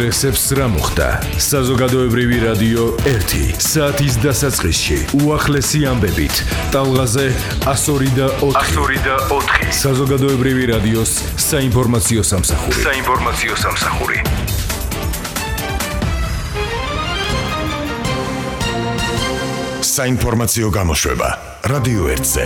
უძახსებს რა მოხდა. საზოგადოებრივი რადიო 1 საათის დასაწყისში უახლესი ამბებით. ტალღაზე 102.4. საზოგადოებრივი რადიოს საინფორმაციო სამსახური. საინფორმაციო გამოშვება რადიო 1-ზე.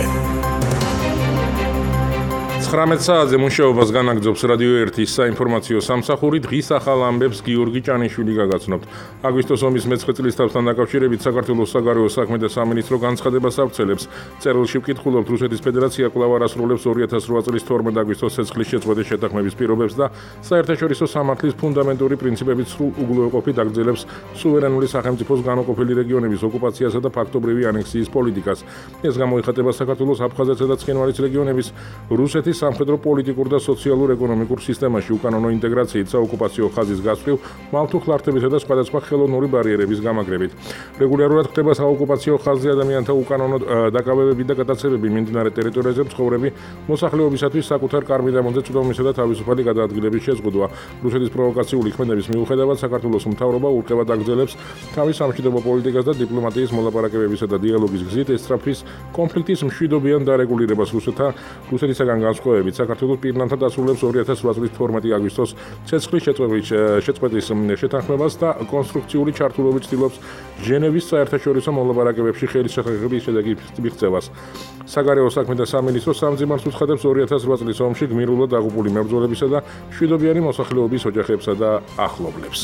19 საათზე მუშაობას განაგრძობს რადიო 1-ის საინფორმაციო სამსახური. დღის ახალ ამბებს გიორგი ჭანიშვილი გაგაცნობთ. აგვისტოს ომის მე-9 წლის თავთან დაკავშირებით საქართველოს საგარეო საქმეთა სამინისტრო განცხადებას ავრცელებს. წერილში ვკითხულობთ, რუსეთის ფედერაცია კვლავ არასრულებს 2008 წლის 12 აგვისტოს ცეცხლის შეწყვეტის შეთანხმების პირობებს და საერთაშორისო სამართლის ფუნდამენტური პრინციპებით სრულ უგულვებყოფით აგრძელებს სუვერენული სახელმწიფოს განუყოფელი რეგიონების ოკუპაციასა და ფაქტობრივი ანექსიის პოლიტიკას. ეს გამოიხატება საქართველოს აფხაზეთსა და ცხინვალის რეგიონების რუსეთის სამხედრო პოლიტიკურ და სოციალურ-ეკონომიკურ სისტემაში უკანონო ინტეგრაციით საოკუპაციო ხაზის გასწვრივ, მალთუხლართებისა და სხვადასხვა ხელოვნური ბარიერების გამაგრებით. რეგულარულად ხდება საოკუპაციო ხაზზე ადამიანთა უკანონო დაკავებები და გადაცემები მიმდინარე ტერიტორიაზე მცხოვრები მოსახლეობისათვის საკუთარ კარ-მიდამონზე წვდომისა და თავისუფალი გადაადგილების შეზღუდვა. რუსეთის პროვოკაციული ქმედების მიუხედავად, საქართველოს მთავრობა ურყევად აგრძელებს თავის სამშვიდობო პოლიტიკას და დიპლომატიის მოლაპარაკებებისა და დიალოგის გზით ესწრაფვის კონფლიქტის მშვიდობიან დარეგულირებას რუსეთისაგან განსხვავებით საქართველოს პირნამთა დასრულებს 2008 წლის 12 აგვისტოს ცეცხლის შეწყვეტის შეთანხმებას და კონსტრუქციული ჩართულობით ცდილობს ჟენევის საერთაშორისო მოლაპარაკებებში ხელისშეღების შედეგის მიღწევას. საგარეო საქმეთა სამინისტრო სამძიმარს უცხადებს 2008 წლის ომში გმირულად დაღუპული მებრძოლებისა და მშვიდობიანი მოსახლეობის ოჯახებსა და ახლობლებს.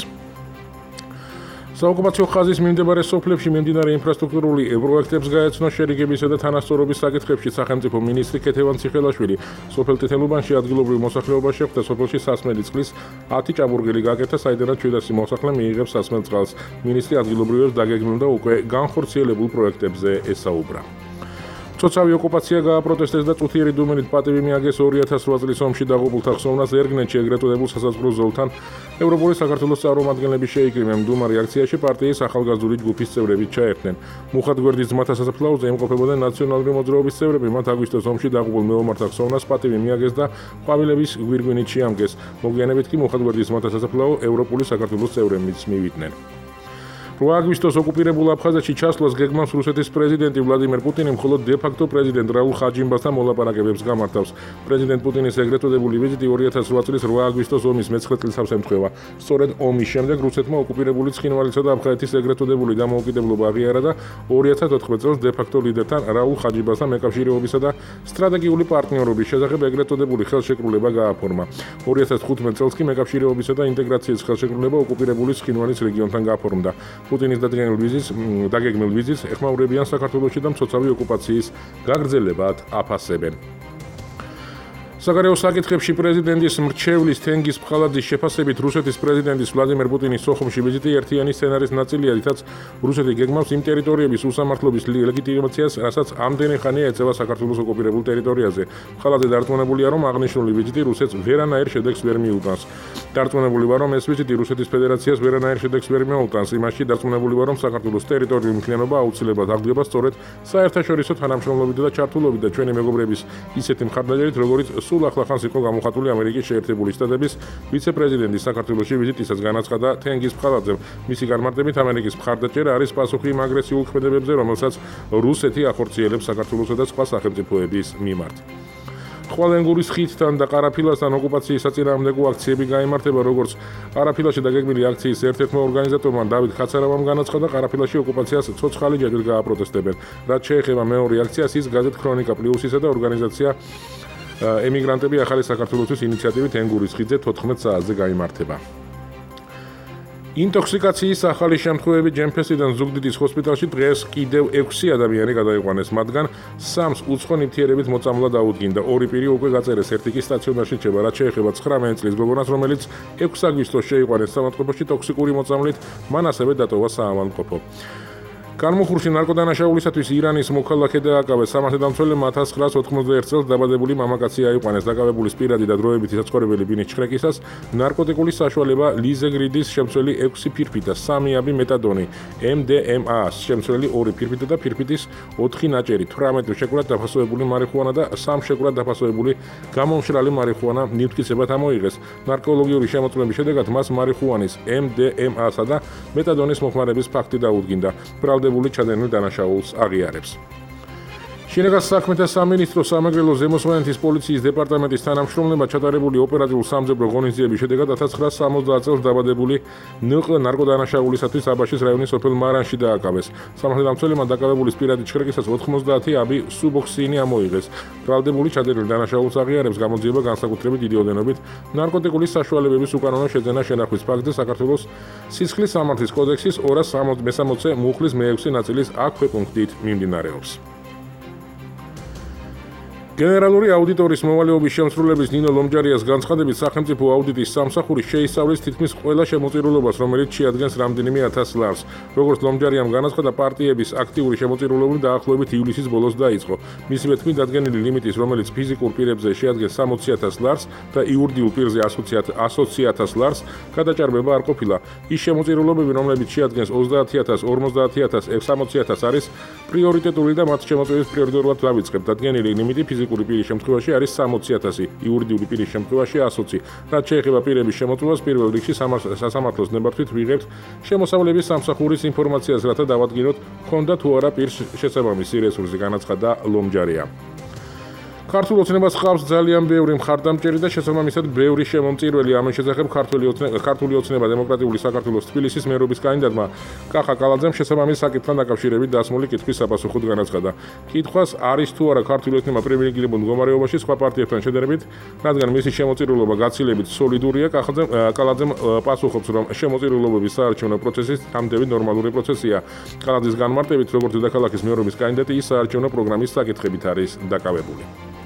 საოკუპაციო ხაზის მიმდებარე სოფლებში მიმდინარე ინფრასტრუქტურული პროექტებს გაეცნო შერიგებისა და თანასწორობის საკითხებში სახელმწიფო მინისტრი ქეთევან ციხელაშვილი. სოფელ ტეთელუბანში ადგილობრივ მოსახლეობას შეხვდა სოფელში სასმელი წყლის 10 ჭაბურღილი გაკეთა, საიდანაც 700 მოსახლე მიიღებს სასმელ წყალს. მინისტრი ადგილობრივებს დაგეგმილ და უკვე განხორციელებულ პროექტებზე ესაუბრა. ცოცხალი ოკუპაცია გააპროტესტეს და წუთიერი დუმილით პატივი მიაგეს 2008 წლის ომში დაღუპულთა ხსოვნას ერგნეთში ეგრეთ წოდებულ სასაზღვრო ზოლთან ევროპული საქართველოს წარმომადგენლები შეიკრიბნენ. მდუმარ რეაქციაში პარტიის ახალგაზრდული ჯგუფის წევრები ჩაერთნენ. მუხათგვერდის ძმათა სასაფლაოზე იმყოფებოდნენ ნაციონალური მოძრაობის წევრები. მათ აგვისტოს ომში დაღუპულ მეომართა ხსოვნას პატივი მიაგეს და ყვავილების გვირგვინით შეამგეს. მოგვიანებით კი მუხათგვერდის ძმათა სასაფლაო ევროპული საქართველოს წევრებიც მივიდნენ. 8 აგვისტოს ოკუპირებულ აფხაზეთში ჩასვლას გეგმავს რუსეთის პრეზიდენტი ვლადიმერ პუტინი, მხოლოდ დე-ფაქტო პრეზიდენტ რაულ ხაჯიმბასთან მოლაპარაკებებს გამართავს. პრეზიდენტ პუტინის ეგრეთ წოდებული ვიზიტი 2008 წლის 8 აგვისტოს ომის მე-9 წლისავს ემთხვევა. სწორედ ომის შემდეგ რუსეთმა ოკუპირებული ცხინვალისა და აფხაზეთის ეგრეთ წოდებული დამოუკიდებლობა აღიარა და 2014 წელს დე-ფაქტო ლიდერთან რაულ ხაჯიმბასთან მეკავშირეობისა და სტრატეგიული პარტნიორობის შესახებ ეგრეთ წოდებული ხელშეკრულება გააფორმა. 2015 წელს კი მეკავშირეობისა და ინტეგრაციის ხელშეკრულება ოკუპირებული ცხინვალის რეგიონთან გაფორმდა. პუტინის დაგეგმილ ვიზიტს ეხმაურებიან საქართველოში და მცოცავი ოკუპაციის გაგრძელებად აფასებენ. საგარეო საკითხებში პრეზიდენტის მრჩევლის თენგიზ ფხალაძის შეფასებით რუსეთის პრეზიდენტის ვლადიმერ პუტინის სოხუმში ვიზიტი ერთიანი სცენარის ნაწილია, რითაც რუსეთი გეგმავს იმ ტერიტორიების უსამართლობის ლეგიტიმაციას, რასაც ამდენი ხანია ეწევა საქართველოს ოკუპირებულ ტერიტორიაზე. ფხალაძე დარწმუნებულია, რომ აღნიშნული ვიზიტი რუსეთს ვერანაირ შედეგს ვერ მიუტანს. დარწმუნებული ვარ, რომ ეს ვიზიტი რუსეთის ფედერაციას ვერანაირ შედეგს ვერ მიუტანს. იმაში დარწმუნებული ვარ, რომ საქართველოს ტერიტორიული მთლიანობა აუცილებლად აღდგება სწორედ საერთაშორისო თანამშრომლობით და ჩართულობით და ჩვენი მეგობრების ისეთი მხარდაჭერით, როგორიც სულ ახლახანს იყო გამოხატული ამერიკის შეერთებული შტატების ვიცე-პრეზიდენტის საქართველოში ვიზიტისას განაცხადა თენგიზ ფხალაძემ. მისი განმარტებით ამერიკის მხარდაჭერა არის პასუხი იმ აგრესიულ ქმედებებზე, რომელსაც რუსეთი ახორციელებს საქართველოსა და სხვა სახელმწიფოების მიმართ. ხვალენგურის ხიდთან და ყარაფილასთან ოკუპაციის საწინააღმდეგო აქციები გაიმართება, როგორც ყარაფილაში დაგეგმილი აქციის ერთ-ერთმა ორგანიზატორმა დავით ხაცარავამ განაცხადა, ყარაფილაში ოკუპაციას ცოცხალი ჯაჭვით გააპროტესტებენ. რაც შეეხება მეორე აქციას, ის გაზეთ ქრონიკა პლუსისა და ორგანიზაცია ემიგრანტები ახალი საქართველოსთვის ინიციატივით ენგურის ხიდზე 14 საათზე გაიმართება. ინტოქსიკაციის ახალი შემთხვევები ჯემფესიდან ზუგდიდის ჰოსპიტალში დღეს კიდევ 6 ადამიანი გადაიყვანეს, მათგან 3-ს უცხო ნივთიერებით მოწამვლა დაუდგინდა. 2 პირი უკვე გაწერეს, ერთი კი სტაციონარში რჩება. რაც შეეხება 19 წლის გოგონას, რომელიც 6 აგვისტოს შეიყვანეს საავადმყოფოში ტოქსიკური მოწამვლით, მან ასევე დატოვა საავადმყოფო. განმუხურში ნარკოდანაშაულისათვის ირანის მოქალაქე დააკავეს. სამართალდამცველებმა 1991 წელს დაბადებული მამაკაცი აიყვანეს. დაკავებულის პირადი და დროებითი საცხოვრებელი ბინის ჩხრეკისას ნარკოტიკული საშუალება ლიზეგრიდის შემცველი 6 ფირფიტა, 3 აბი მეტადონი, MDMA-ს შემცველი 2 ფირფიტა და ფირფიტის 4 ნაჭერი, 18 შეკვრად დაფასებული მარიხუანა და 3 შეკვრად დაფასებული გამომშრალი მარიხუანა ნივთგიცებად ამოიღეს. ნარკოლოგიური შემოწმების შედეგად მას მარიხუანის, MDMA-სა და მეტადონის მოხმარების ფაქტი დაუდგინდა. ბრალდებული ჩადენილ დანაშაულს აღიარებს. შინაგან საქმეთა სამინისტრო სამეგრელო ზემოსვანეთის პოლიციის დეპარტამენტის თანამშრომლებმა ჩატარებული ოპერატიულ-სამძებრო ღონისძიების შედეგად 1970 წელს დაბადებული ნყ ნარკოდანაშაულისათვის აბაშის რაიონის სოფელ მარანში დააკავეს. სამართალდამცველებმა დაკავებულის პირადი ჩხრეკისას 90 აბი სუბოქსინი ამოიღეს. ბრალდებული ჩადენილ დანაშაულს აღიარებს. გამოძიება განსაკუთრებით დიდი ოდენობით ნარკოტიკული საშუალებების უკანონო შეძენა შენახვის ფაქტზე საქართველოს სისხლის სამართლის კოდექსის 263 მუხლის მე-6 ნაწილის აქვე პუნქტით მიმდინარეობს. გენერალური აუდიტორის მოვალეობის შემსრულებლის ნინო ლომჯარიას განცხადებით სახელმწიფო აუდიტის სამსახური შეისწავლის თითქმის ყველა შემოწირულობას, რომელიც შეადგენს რამდენიმე 1000 ლარს. როგორც ლომჯარიამ განაცხადა, პარტიების აქტიური შემოწირულობა დაახლოებით ივლისის ბოლოს დაიწყო. მისივე თქმით, დადგენილი ლიმიტის, რომელიც ფიზიკურ პირებზე შეადგენს 60,000 ლარს და იურიდიულ პირზე 100,000 ლარს, გადაჭარბება არ ყოფილა. ის შემოწირულობები, რომლებიც შეადგენს 30,000, 50,000, 60,000 არის პრიორიტეტული და მათ შემოწირების პრიორიტეტულად დავიწყებთ. დადგენილი ლიმიტი ფიზიკური პირის შემთხვევაში არის 60,000, იურიდიული პირის შემთხვევაში 120. რაც შეეხება პირების შემოწმებას, პირველ რიგში სასამართლოს ნებართვით ვიღებთ შემოსავლების სამსახურის ინფორმაციას, რათა დავადგინოთ, ქონდა თუ არა პირს შესაბამისი რესურსი, განაცხადა ლომჯარია. ქართულ ოცნებას ჰყავს ძალიან ბევრი მხარდამჭერი და შესაბამისად ბევრი შემომწირველი. ამის შესახებ ქართული ოცნება დემოკრატიული საქართველოს თბილისის მერობის კანდიდატმა კახა კალაძემ შესაბამის საკითხთან დაკავშირებით დასმული კითხვის საპასუხოდ განაცხადა. კითხვას არის თუ არა ქართული ოცნება პრივილეგირებულ მდგომარეობაში სხვა პარტიებთან შედარებით, რადგან მისი შემოწირულობა გაცილებით სოლიდურია. კალაძემ პასუხობს, რომ შემოწირულობების საარჩევნო პროცესი თამდები ნორმალური პროცესია. კალაძის განმარტებით, როგორც დედაქალაქის მერობის კანდიდატი, ის საარჩევნო პროგრამის საკითხებით არის დაკავებული.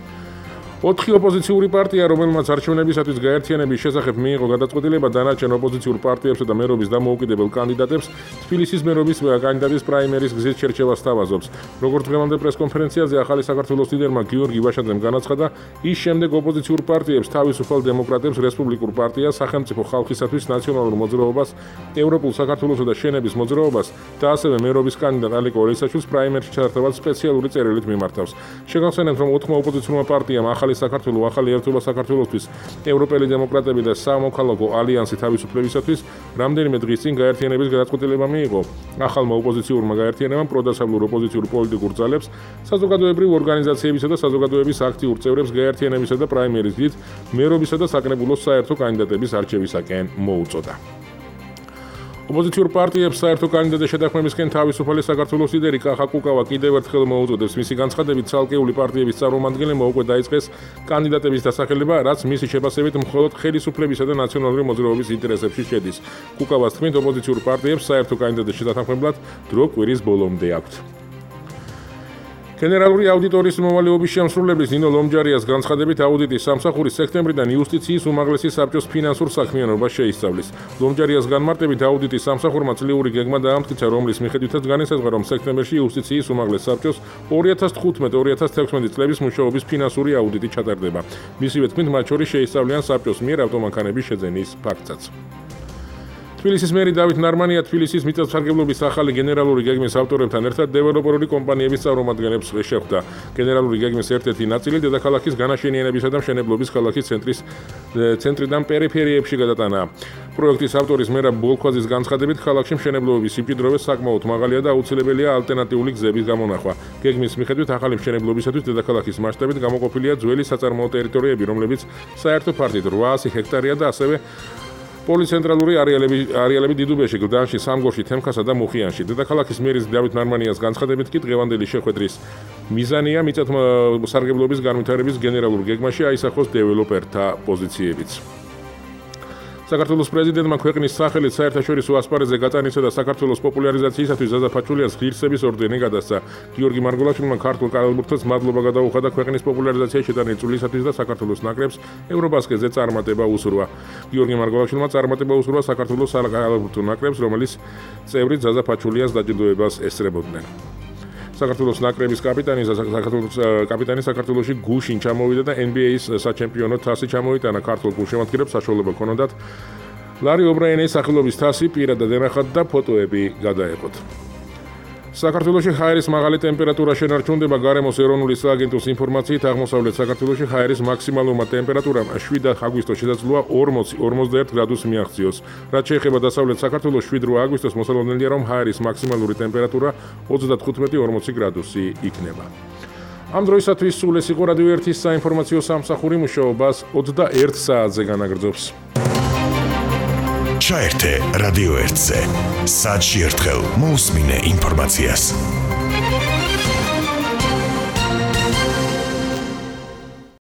4 ოპოზიციური პარტია, რომელმაც არჩევნებისათვის გაერთიანების შესახებ მიიღო გადაწყვეტილება, დანარჩენ ოპოზიციურ პარტიებსა და მერობის დამოუკიდებელ კანდიდატებს თბილისის მერობის კანდიდატის პრაიმერის გზით შერჩევას სთავაზობს. როგორც დღევანდელ პრესკონფერენციაზე ახალი საქართველოს ლიდერმა გიორგი ვაშაძემ განაცხადა, ის შემდეგ ოპოზიციურ პარტიებს, თავისუფალ დემოკრატებს, რესპუბლიკურ პარტიას, სახელმწიფო ხალხისათვის ნაციონალურ მოძრაობას, ევროპულ საქართველოსა და შენების მოძრაობას და ასევე მერობის კანდიდატ ალეკო ელისაშვილს პრაიმერში ჩართებად სპეციალური წერილით მიმართავს. შეგახსენებთ, რომ 4 ოპოზიციურმა პარტიამ ახალი საქართველოს, ახალი ერთობა საქართველოსთვის, ევროპელი დემოკრატები და სამოქალაქო ალიანსი თავისუფლებისათვის რამდენიმე დღის წინ გაერთიანების გადაწყვეტილება მიიღო. ახალმა ოპოზიციურმა გაერთიანებამ პროდასავლურ ოპოზიციურ პოლიტიკურ ძალებს, საზოგადოებრივ ორგანიზაციებისა და საზოგადოების აქტიურ წევრებს გაერთიანებისა და პრაიმერის გზით მერობისა და საკრებულოს საერთო კანდიდატების არჩევისაკენ მოუწოდა. ოპოზიციურ პარტიებს საერთო კანდიდატის შეთანხმებისკენ თავისუფალი საქართველოს ლიდერი კახა კუკავა კიდევ ერთხელ მოუწოდებს. მისი განცხადებით, ცალკეული პარტიების წარმომადგენლებმა უკვე დაიწყეს კანდიდატების დასახელება, რაც მისი შეფასებით მხოლოდ ხელისუფლებისა და ნაციონალური მოძრაობის ინტერესებში შედის. კუკავას თქმით, ოპოზიციურ პარტიებს საერთო კანდიდატის შეთანხმებლად დრო კვირის ბოლომდე აქვთ. გენერალური აუდიტორის მოვალეობის შემსრულებლის ნინო ლომჯარიას განცხადებით, აუდიტის სამსახური სექტემბრიდან იუსტიციის უმაღლესი საბჭოს ფინანსურ საქმიანობას შეისწავლის. ლომჯარიას განმარტებით, აუდიტის სამსახურმა წლიური გეგმა დაამტკიცა, რომლის მიხედვითაც განისაზღვრა, რომ სექტემბერში იუსტიციის უმაღლეს საბჭოს 2015-2016 წლების მუშაობის ფინანსური აუდიტი ჩატარდება. მისივე თქმით, მათ შორის შეისწავლიან საბჭოს მიერ ავტომანქანების შეძენის ფაქტსაც. თბილისის მერი დავით ნარმანია თბილისის მიწათმსარგებლობის ახალი გენერალური გეგმის ავტორებთან ერთად დეველოპერული კომპანიების წარმომადგენლებს შეხვდა. გენერალური გეგმის ერთ-ერთი ნაწილი დედაქალაქის განაშენიანებისა და მშენებლობის ქალაქის ცენტრიდან პერიფერიებში გადატანა. პროექტის ავტორის მერაბ ბოლქვაძის განცხადებით, ქალაქში მშენებლობის სიმჭიდროვე საკმაოდ მაღალია და აუცილებელია ალტერნატიული გზების გამონახვა. გეგმის მიხედვით ახალი მშენებლობისათვის დედაქალაქის მასშტაბით გამოყოფილია ძველი საწარმოო ტერიტორიები, რომლებიც საერთო ფართით 800 ჰექტარია და ასევე პოლიცენტრალური არეალები დიდუბეში, გლდანში, სამგორში, თემქასა და მუხიანში. დედაქალაქის მერის დავით ნარმანიას განცხადებით კი დღევანდელი შეხვედრის მიზანია მიწათმსარგებლობის განვითარების გენერალურ გეგმაში აისახოს დეველოპერთა პოზიციებიც. საქართველოს პრეზიდენტმა ქვეყნის სახელით საერთაშორისო ასპარეზზე გატანისა და საქართველოს პოპულარიზაციისათვის ზაზაფაჩულიას ღირსების ორდენი გადასცა. გიორგი მარგულაშვილმა ქართულ კალათბურთელს მადლობა გადაუხადა ქვეყნის პოპულარიზაციაში შეტანილი წვლისათვის და საქართველოს ნაკრებს ევრობასკეტზე წარმატება უსურვა. გიორგი მარგულაშვილმა წარმატება usურვა საქართველოს კალათბურთულ ნაკრებს, რომელიც წევრით ზაზაფაჩულიას დაჯილდოებას ესწრებოდნენ. საქართველოს ნაკრების კაპიტანი საქართველოში გუშინ ჩამოვიდა და NBA-ის საჩემპიონო თასი ჩამოიტანა. ქართულ გულშემატკივრებს საშუალება ჰქონოდათ ლარი ობრაიენის სახელობის თასი პირადად ენახათ და ფოტოები გადაეყოთ. საქართველოში ჰაერის მაღალი ტემპერატურა შენარჩუნდება. გარემოს ეროვნული სააგენტოს ინფორმაციით, აღმოსავლეთ საქართველოში ჰაერის მაქსიმალურმა ტემპერატურამ 7 აგვისტოს შესაძლოა 40-41 გრადუსს მიაღწიოს. რაც შეეხება დასავლეთ საქართველოს 7 აგვისტოს მოსალოდნელია, რომ ჰაერის მაქსიმალური ტემპერატურა 35-40 გრადუსი იქნება. ამ დროისათვის სულ ეს იყო რადიო 1-ის საინფორმაციო სამსახური მუშაობას 21 საათზე განაგრძობს. ჩაერთე რადიო 1-ზე. საათში ერთხელ მოусმინე ინფორმაციას.